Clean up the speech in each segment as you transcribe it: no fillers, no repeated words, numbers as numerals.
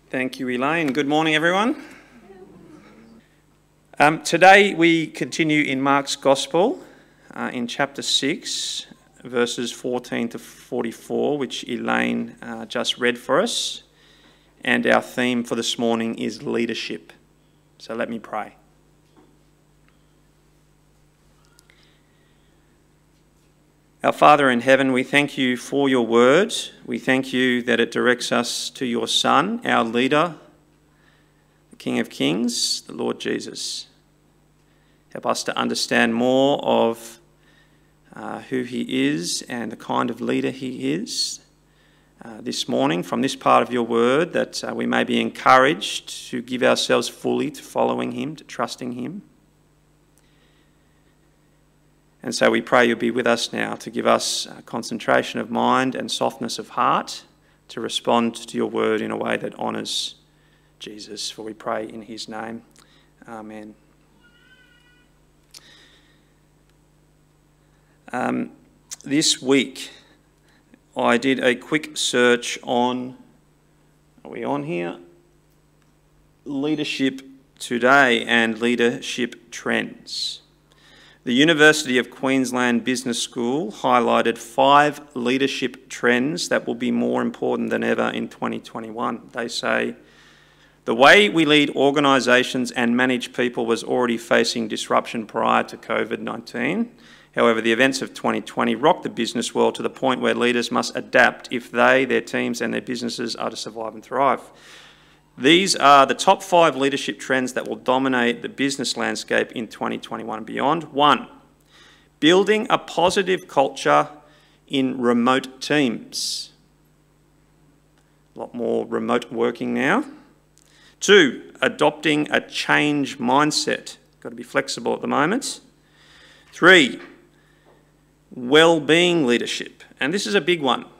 Thank you, Elaine. Good morning, everyone. Today we continue in Mark's Gospel in chapter 6, verses 14 to 44, which Elaine just read for us. And our theme for this morning is leadership. So let me pray. Our Father in heaven, we thank you for your word. We thank you that it directs us to your Son, our leader, the King of Kings, the Lord Jesus. Help us to understand more of who he is and the kind of leader he is this morning from this part of your word, that we may be encouraged to give ourselves fully to following him, to trusting him. And so we pray you'll be with us now to give us concentration of mind and softness of heart to respond to your word in a way that honours Jesus. For we pray in his name. Amen. This week I did a quick search on, are we on here? Leadership Today and leadership trends. The University of Queensland Business School highlighted 5 leadership trends that will be more important than ever in 2021. They say, the way we lead organisations and manage people was already facing disruption prior to COVID-19. However, the events of 2020 rocked the business world to the point where leaders must adapt if they, their teams and their businesses are to survive and thrive. These are the top 5 leadership trends that will dominate the business landscape in 2021 and beyond. 1, building a positive culture in remote teams. A lot more remote working now. 2, adopting a change mindset. Got to be flexible at the moment. 3, well-being leadership. And this is a big one.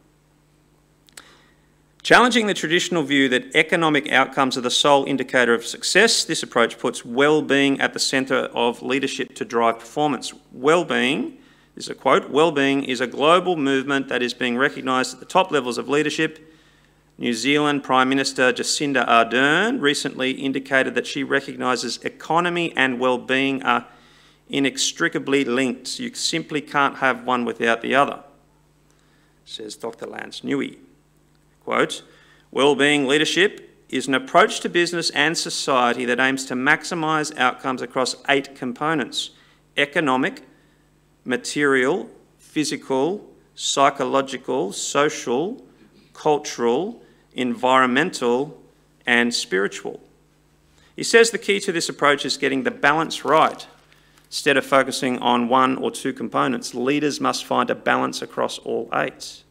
Challenging the traditional view that economic outcomes are the sole indicator of success, this approach puts well-being at the centre of leadership to drive performance. Well-being, this is a quote, well-being is a global movement that is being recognised at the top levels of leadership. New Zealand Prime Minister Jacinda Ardern recently indicated that she recognises economy and well-being are inextricably linked. You simply can't have one without the other, says Dr. Lance Newey. Quote, well-being leadership is an approach to business and society that aims to maximise outcomes across 8 components: economic, material, physical, psychological, social, cultural, environmental, and spiritual. He says the key to this approach is getting the balance right. Instead of focusing on 1 or 2 components, leaders must find a balance across all 8.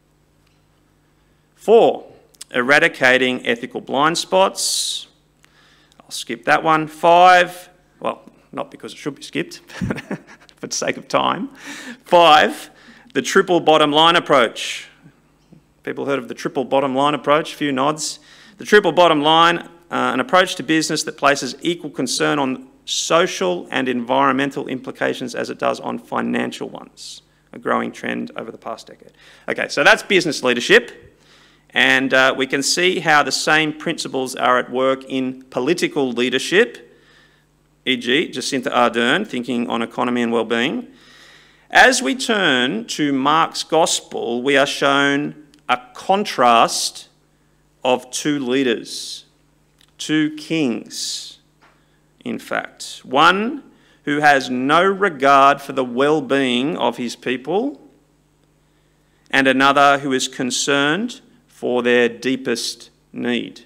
4, eradicating ethical blind spots. I'll skip that one. 5, well, not because it should be skipped, for the sake of time. 5, the triple bottom line approach. People heard of the triple bottom line approach? A few nods. The triple bottom line, an approach to business that places equal concern on social and environmental implications as it does on financial ones. A growing trend over the past decade. Okay, so that's business leadership. And we can see how the same principles are at work in political leadership, e.g. Jacinda Ardern, thinking on economy and well-being. As we turn to Mark's Gospel, we are shown a contrast of 2 leaders, 2 kings, in fact. One who has no regard for the well-being of his people, and another who is concerned for their deepest need.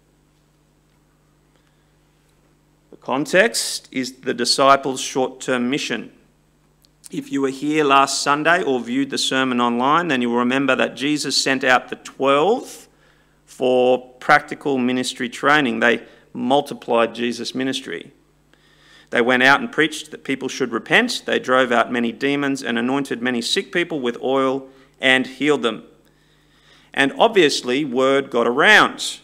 The context is the disciples' short-term mission. If you were here last Sunday or viewed the sermon online, then you will remember that Jesus sent out the 12 for practical ministry training. They multiplied Jesus' ministry. They went out and preached that people should repent. They drove out many demons and anointed many sick people with oil and healed them. And obviously, word got around.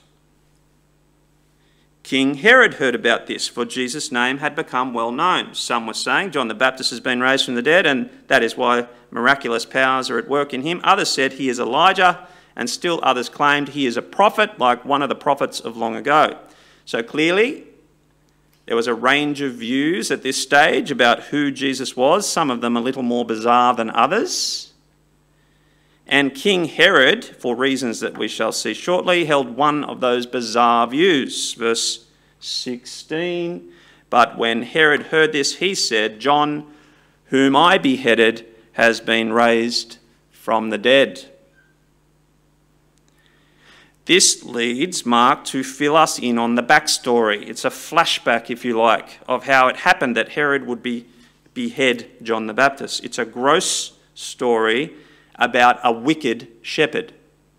King Herod heard about this, for Jesus' name had become well known. Some were saying John the Baptist has been raised from the dead, and that is why miraculous powers are at work in him. Others said he is Elijah, and still others claimed he is a prophet like one of the prophets of long ago. So clearly, there was a range of views at this stage about who Jesus was, some of them a little more bizarre than others. And King Herod, for reasons that we shall see shortly, held one of those bizarre views. Verse 16, "But when Herod heard this, he said, 'John, whom I beheaded, has been raised from the dead.'" This leads Mark to fill us in on the backstory. It's a flashback, if you like, of how it happened that Herod would behead John the Baptist. It's a gross story about a wicked shepherd.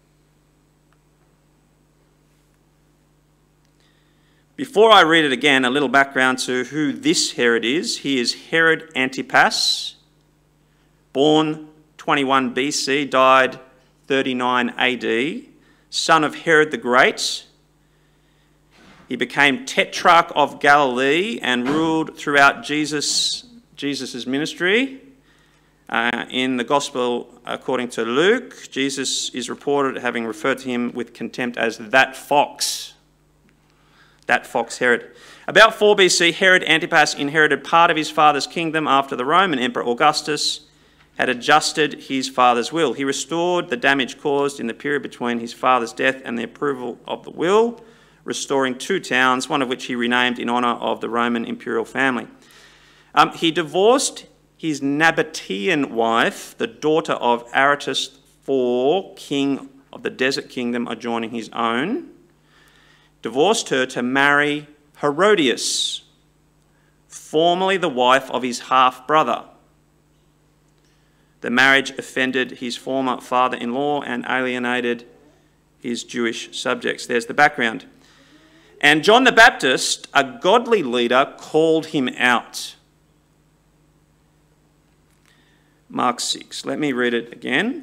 Before I read it again, a little background to who this Herod is. He is Herod Antipas, born 21 BC, died 39 AD, son of Herod the Great. He became Tetrarch of Galilee and ruled throughout Jesus' ministry. In the Gospel according to Luke, Jesus is reported having referred to him with contempt as that fox Herod. About 4 BC, Herod Antipas inherited part of his father's kingdom after the Roman Emperor Augustus had adjusted his father's will. He restored the damage caused in the period between his father's death and the approval of the will, restoring 2 towns, one of which he renamed in honour of the Roman imperial family. He divorced his Nabatean wife, the daughter of Aretas IV, king of the desert kingdom adjoining his own, divorced her to marry Herodias, formerly the wife of his half-brother. The marriage offended his former father-in-law and alienated his Jewish subjects. There's the background. And John the Baptist, a godly leader, called him out. Mark 6. Let me read it again.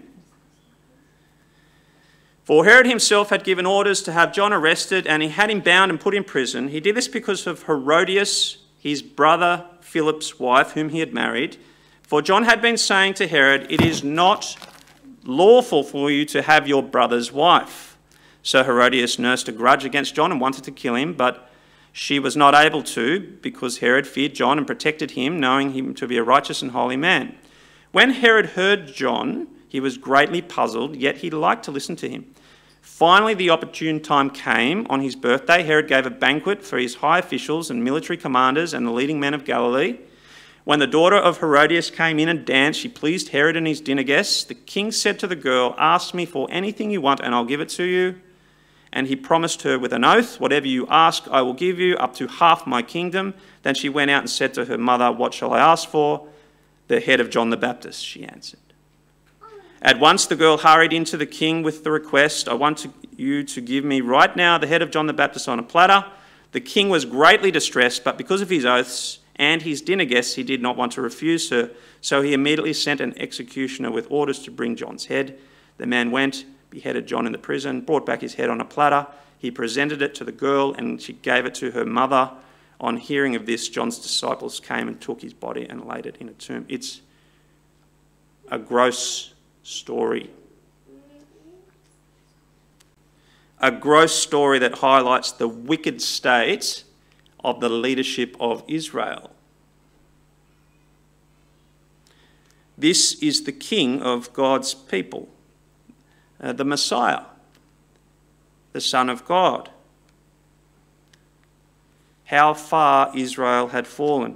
"For Herod himself had given orders to have John arrested, and he had him bound and put in prison. He did this because of Herodias, his brother Philip's wife, whom he had married. For John had been saying to Herod, 'It is not lawful for you to have your brother's wife.' So Herodias nursed a grudge against John and wanted to kill him, but she was not able to, because Herod feared John and protected him, knowing him to be a righteous and holy man. When Herod heard John, he was greatly puzzled, yet he liked to listen to him. Finally, the opportune time came. On his birthday, Herod gave a banquet for his high officials and military commanders and the leading men of Galilee. When the daughter of Herodias came in and danced, she pleased Herod and his dinner guests. The king said to the girl, 'Ask me for anything you want and I'll give it to you.' And he promised her with an oath, 'Whatever you ask, I will give you, up to half my kingdom.' Then she went out and said to her mother, 'What shall I ask for?' 'The head of John the Baptist,' she answered. At once the girl hurried into the king with the request, 'I want you to give me right now the head of John the Baptist on a platter.' The king was greatly distressed, but because of his oaths and his dinner guests, he did not want to refuse her. So he immediately sent an executioner with orders to bring John's head. The man went, beheaded John in the prison, brought back his head on a platter. He presented it to the girl and she gave it to her mother. On hearing of this, John's disciples came and took his body and laid it in a tomb." It's a gross story. A gross story that highlights the wicked state of the leadership of Israel. This is the king of God's people, the Messiah, the Son of God. How far Israel had fallen.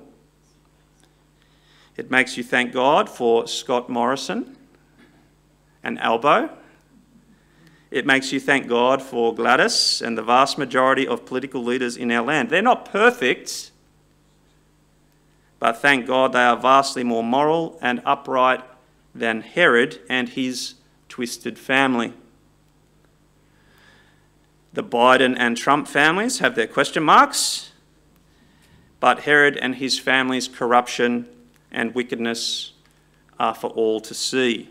It makes you thank God for Scott Morrison and Albo. It makes you thank God for Gladys and the vast majority of political leaders in our land. They're not perfect, but thank God they are vastly more moral and upright than Herod and his twisted family. The Biden and Trump families have their question marks, but Herod and his family's corruption and wickedness are for all to see.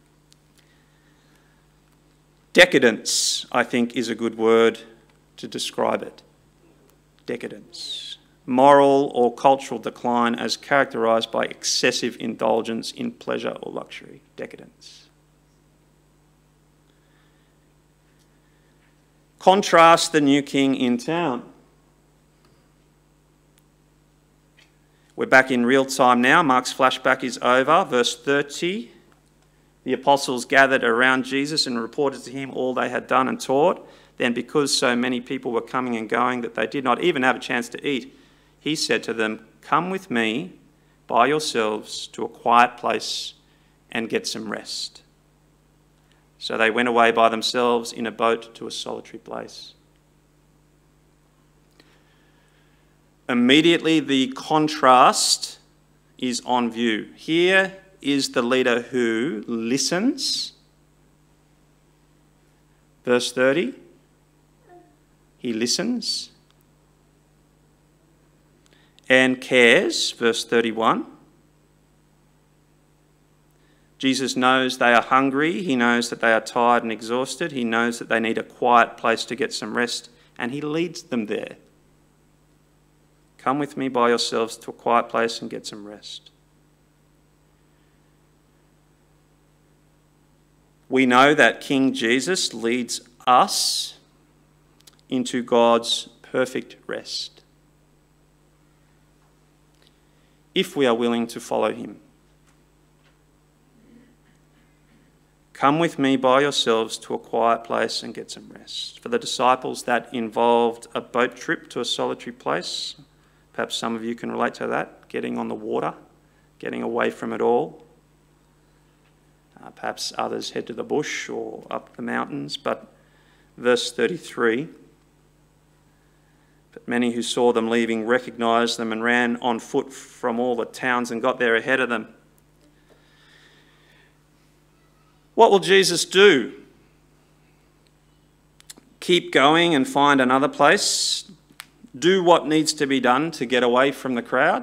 Decadence, I think, is a good word to describe it. Decadence. Moral or cultural decline as characterised by excessive indulgence in pleasure or luxury. Decadence. Contrast the new king in town. We're back in real time now. Mark's flashback is over. Verse 30. The apostles gathered around Jesus and reported to him all they had done and taught. Then, because so many people were coming and going that they did not even have a chance to eat, he said to them, "Come with me by yourselves to a quiet place and get some rest." So they went away by themselves in a boat to a solitary place. Immediately the contrast is on view. Here is the leader who listens. Verse 30, he listens and cares. Verse 31. Jesus knows they are hungry. He knows that they are tired and exhausted. He knows that they need a quiet place to get some rest, and he leads them there. Come with me by yourselves to a quiet place and get some rest. We know that King Jesus leads us into God's perfect rest if we are willing to follow him. Come with me by yourselves to a quiet place and get some rest. For the disciples, that involved a boat trip to a solitary place. Perhaps some of you can relate to that, getting on the water, getting away from it all. Perhaps others head to the bush or up the mountains. But verse 33, but many who saw them leaving recognised them and ran on foot from all the towns and got there ahead of them. What will Jesus do? Keep going and find another place? Do what needs to be done to get away from the crowd?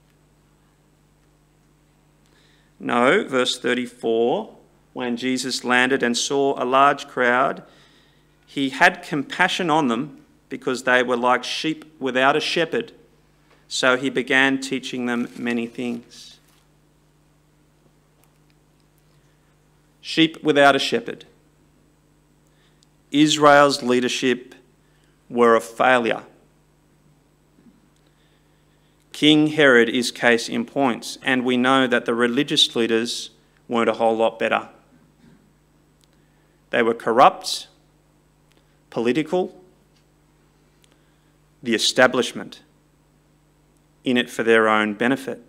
No, verse 34, when Jesus landed and saw a large crowd, he had compassion on them because they were like sheep without a shepherd. So he began teaching them many things. Sheep without a shepherd. Israel's leadership were a failure. King Herod is case in point, and we know that the religious leaders weren't a whole lot better. They were corrupt, political, the establishment, in it for their own benefit.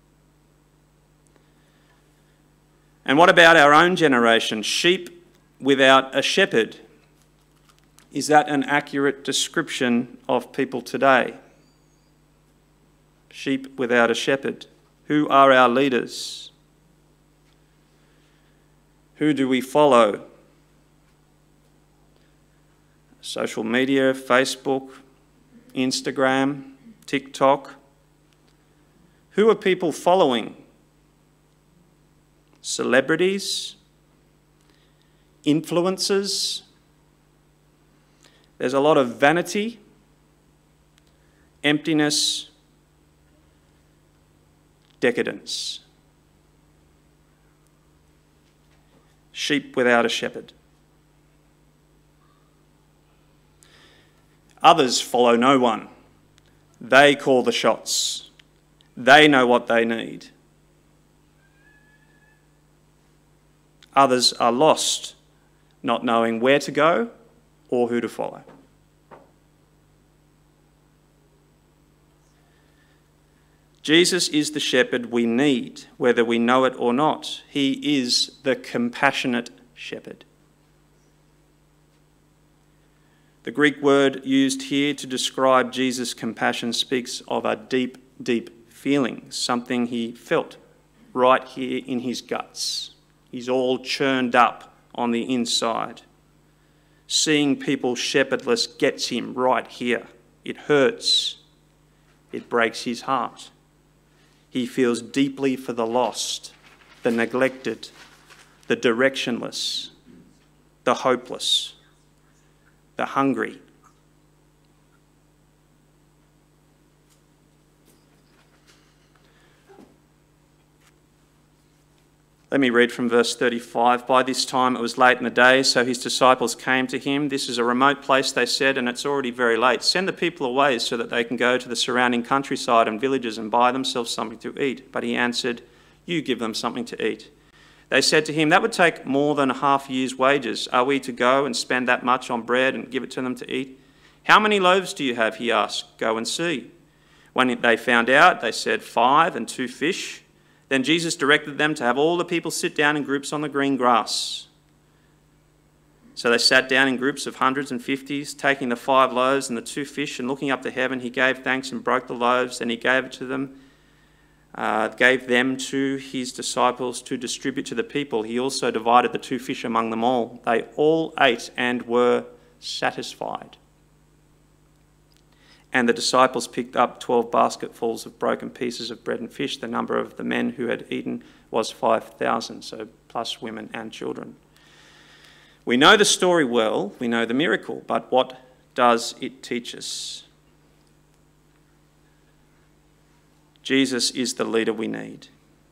And what about our own generation? Sheep without a shepherd. Is that an accurate description of people today? Sheep without a shepherd. Who are our leaders? Who do we follow? Social media, Facebook, Instagram, TikTok. Who are people following? Celebrities, influencers. There's a lot of vanity, emptiness, decadence. Sheep without a shepherd. Others follow no one. They call the shots. They know what they need. Others are lost, not knowing where to go or who to follow. Jesus is the shepherd we need, whether we know it or not. He is the compassionate shepherd. The Greek word used here to describe Jesus' compassion speaks of a deep, deep feeling, something he felt right here in his guts. He's all churned up on the inside. Seeing people shepherdless gets him right here. It hurts. It breaks his heart. He feels deeply for the lost, the neglected, the directionless, the hopeless, the hungry. Let me read from verse 35. By this time it was late in the day, so his disciples came to him. This is a remote place, they said, and it's already very late. Send the people away so that they can go to the surrounding countryside and villages and buy themselves something to eat. But he answered, you give them something to eat. They said to him, that would take more than a half year's wages. Are we to go and spend that much on bread and give it to them to eat? How many loaves do you have? He asked. Go and see. When they found out, they said 5 and 2 fish. Then Jesus directed them to have all the people sit down in groups on the green grass. So they sat down in groups of hundreds and fifties, taking the 5 loaves and the 2 fish, and looking up to heaven, he gave thanks and broke the loaves, and he gave them to his disciples to distribute to the people. He also divided the 2 fish among them all. They all ate and were satisfied. And the disciples picked up 12 basketfuls of broken pieces of bread and fish. The number of the men who had eaten was 5,000, so plus women and children. We know the story well, we know the miracle, but what does it teach us? Jesus is the leader we need.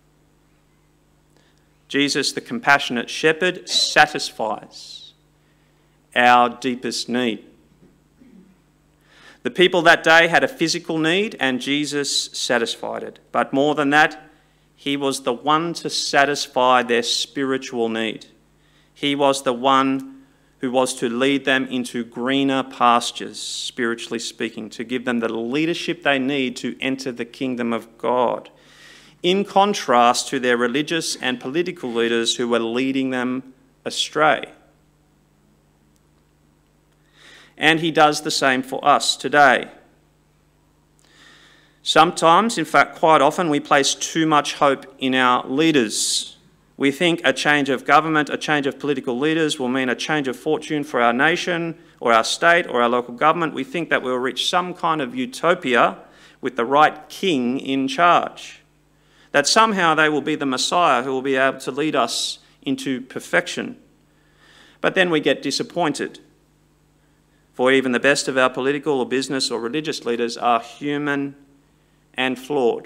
Jesus, the compassionate shepherd, satisfies our deepest need. The people that day had a physical need and Jesus satisfied it. But more than that, he was the one to satisfy their spiritual need. He was the one who was to lead them into greener pastures, spiritually speaking, to give them the leadership they need to enter the kingdom of God, in contrast to their religious and political leaders who were leading them astray. And he does the same for us today. Sometimes, in fact quite often, we place too much hope in our leaders. We think a change of government, a change of political leaders will mean a change of fortune for our nation or our state or our local government. We think that we'll reach some kind of utopia with the right king in charge. That somehow they will be the Messiah who will be able to lead us into perfection. But then we get disappointed. For even the best of our political or business or religious leaders are human and flawed.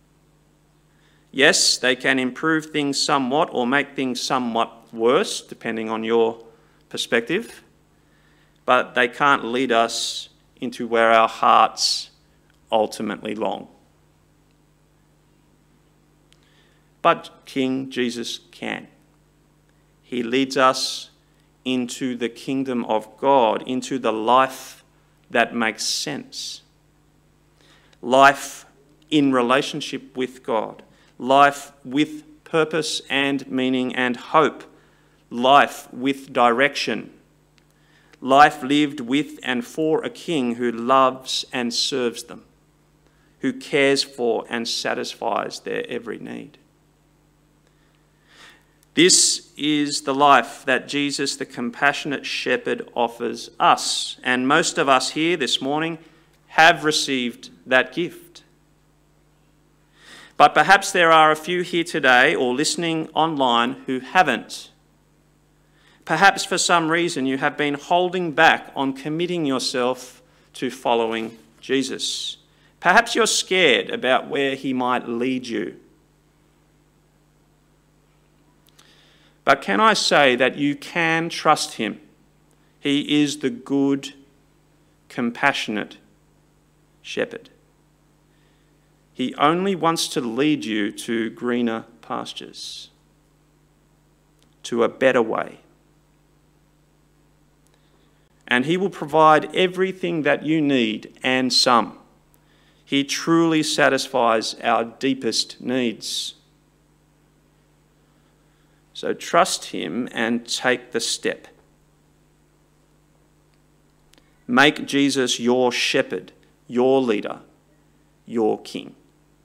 Yes, they can improve things somewhat or make things somewhat worse, depending on your perspective, but they can't lead us into where our hearts ultimately long. But King Jesus can. He leads us into the kingdom of God, into the life that makes sense. Life in relationship with God. Life with purpose and meaning and hope. Life with direction. Life lived with and for a king who loves and serves them, who cares for and satisfies their every need. This is the life that Jesus, the compassionate shepherd, offers us. And most of us here this morning have received that gift. But perhaps there are a few here today or listening online who haven't. Perhaps for some reason you have been holding back on committing yourself to following Jesus. Perhaps you're scared about where he might lead you. But can I say that you can trust him? He is the good, compassionate shepherd. He only wants to lead you to greener pastures, to a better way. And he will provide everything that you need and some. He truly satisfies our deepest needs. So trust him and take the step. Make Jesus your shepherd, your leader, your king.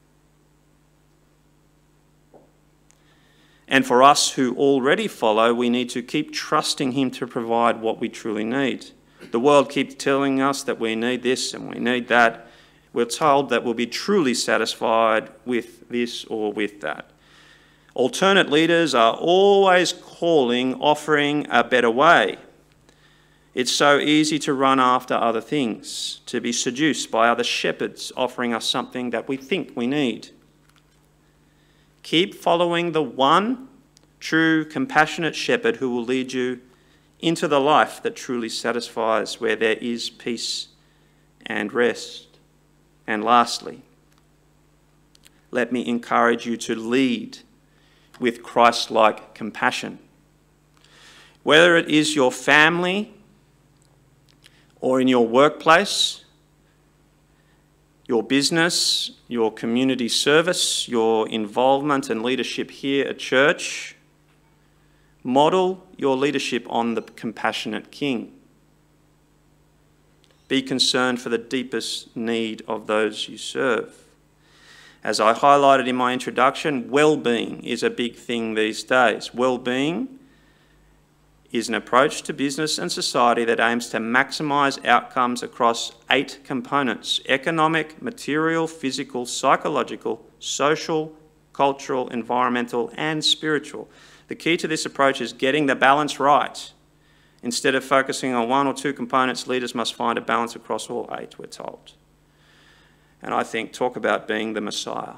And for us who already follow, we need to keep trusting him to provide what we truly need. The world keeps telling us that we need this and we need that. We're told that we'll be truly satisfied with this or with that. Alternate leaders are always offering a better way. It's so easy to run after other things, to be seduced by other shepherds offering us something that we think we need. Keep following the one true, compassionate shepherd who will lead you into the life that truly satisfies, where there is peace and rest. And lastly, let me encourage you to lead with Christ-like compassion. Whether it is your family or in your workplace, your business, your community service, your involvement and leadership here at church, model your leadership on the compassionate King. Be concerned for the deepest need of those you serve. As I highlighted in my introduction, well-being is a big thing these days. Well-being is an approach to business and society that aims to maximise outcomes across 8 components: economic, material, physical, psychological, social, cultural, environmental, and spiritual. The key to this approach is getting the balance right. Instead of focusing on 1 or 2 components, leaders must find a balance across all 8, we're told. And I think, talk about being the Messiah.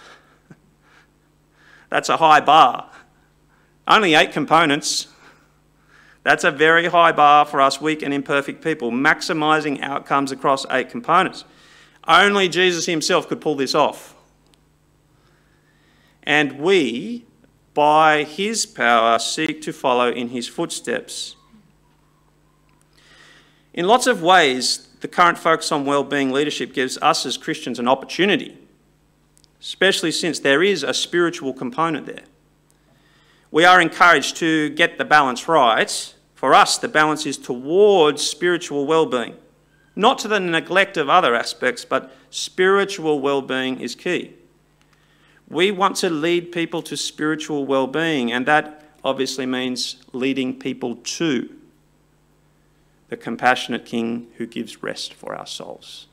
That's a high bar. Only 8 components. That's a very high bar for us weak and imperfect people, maximising outcomes across 8 components. Only Jesus himself could pull this off. And we, by his power, seek to follow in his footsteps. In lots of ways, the current focus on well-being leadership gives us as Christians an opportunity, especially since there is a spiritual component there. We are encouraged to get the balance right. For us, the balance is towards spiritual well-being, not to the neglect of other aspects, but spiritual well-being is key. We want to lead people to spiritual well-being, and that obviously means leading people to the compassionate King who gives rest for our souls.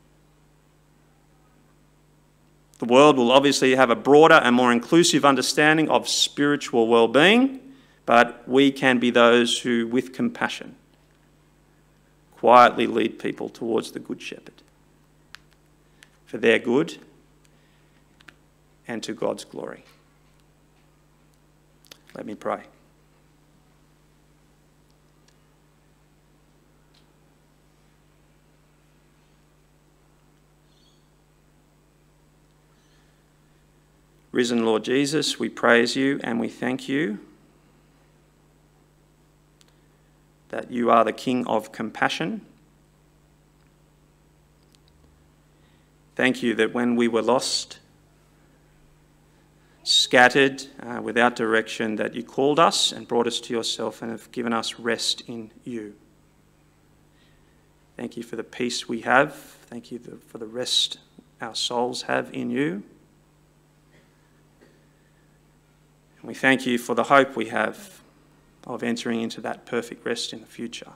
The world will obviously have a broader and more inclusive understanding of spiritual well-being, but we can be those who, with compassion, quietly lead people towards the Good Shepherd for their good and to God's glory. Let me pray. Risen Lord Jesus, we praise you and we thank you that you are the King of compassion. Thank you that when we were lost, scattered, without direction, that you called us and brought us to yourself and have given us rest in you. Thank you for the peace we have. Thank you for the rest our souls have in you. And we thank you for the hope we have of entering into that perfect rest in the future.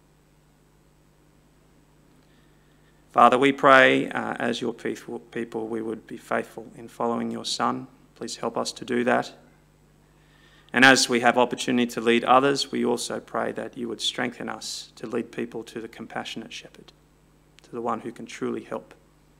Father, we pray as your people we would be faithful in following your Son. Please help us to do that. And as we have opportunity to lead others, we also pray that you would strengthen us to lead people to the compassionate shepherd, to the one who can truly help.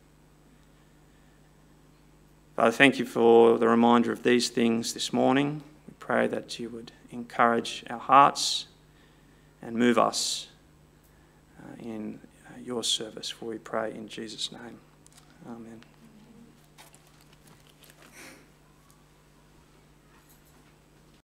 Father, thank you for the reminder of these things this morning. We pray that you would encourage our hearts and move us in your service, for we pray in Jesus' name. Amen.